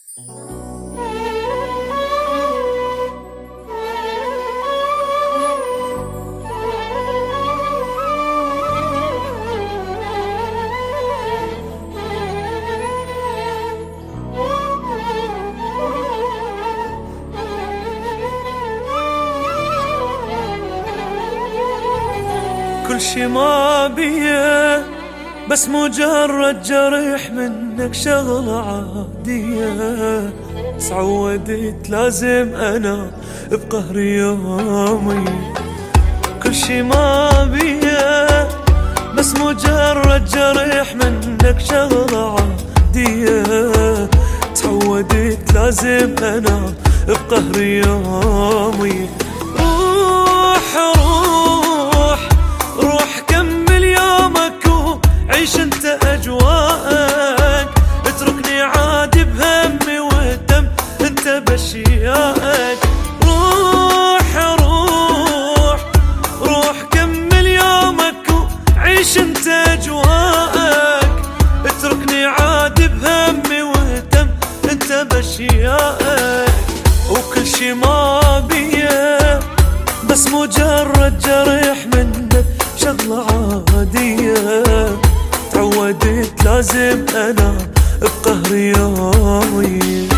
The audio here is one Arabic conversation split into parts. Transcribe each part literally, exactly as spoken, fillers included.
كل شي ما بيه بس مجرد جرح منك شغلة عادية. تعودت لازم أنا بقهر يومي. كل شي ما بيه بس مجرد جرح منك شغلة عادية. تعودت لازم أنا بقهر يومي. روح روح روح كمل يومك وعيش انت اجواءك. اتركني عادي بهمي وهم انت باشيائك. روح روح روح كمل يومك وعيش انت اجواءك. اتركني عادي بهمي وهم انت باشيائك. وكل شي ما بيه بس مجرد جرح منك شغلة عادية. تعودت لازم أنا بقهر يومي.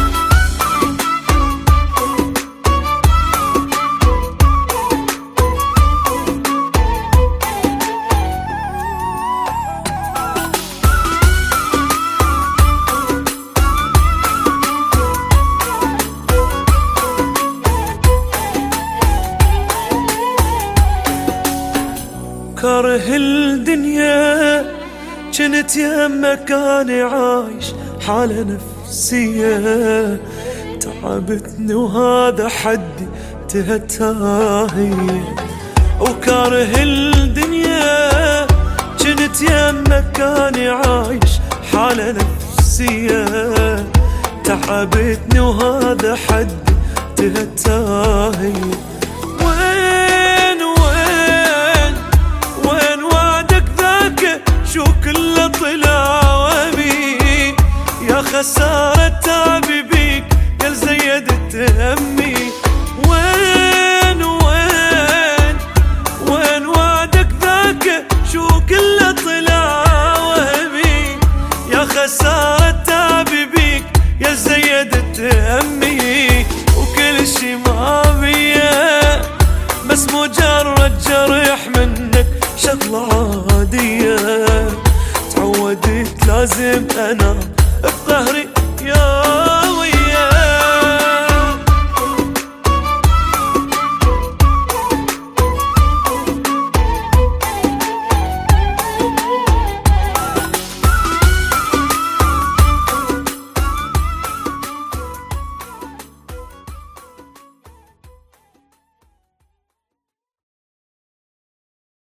كاره الدنيا جنت يمك أنا عايش حالة نفسية. تعبتني وهذا حدي تهتاهي. وكاره الدنيا جنت يمك أنا عايش حالة نفسية. تعبتني وهذا حدي تهتاهي. شو كله طلع وبي يا خسارة تعبي بيك يا زيدت همي.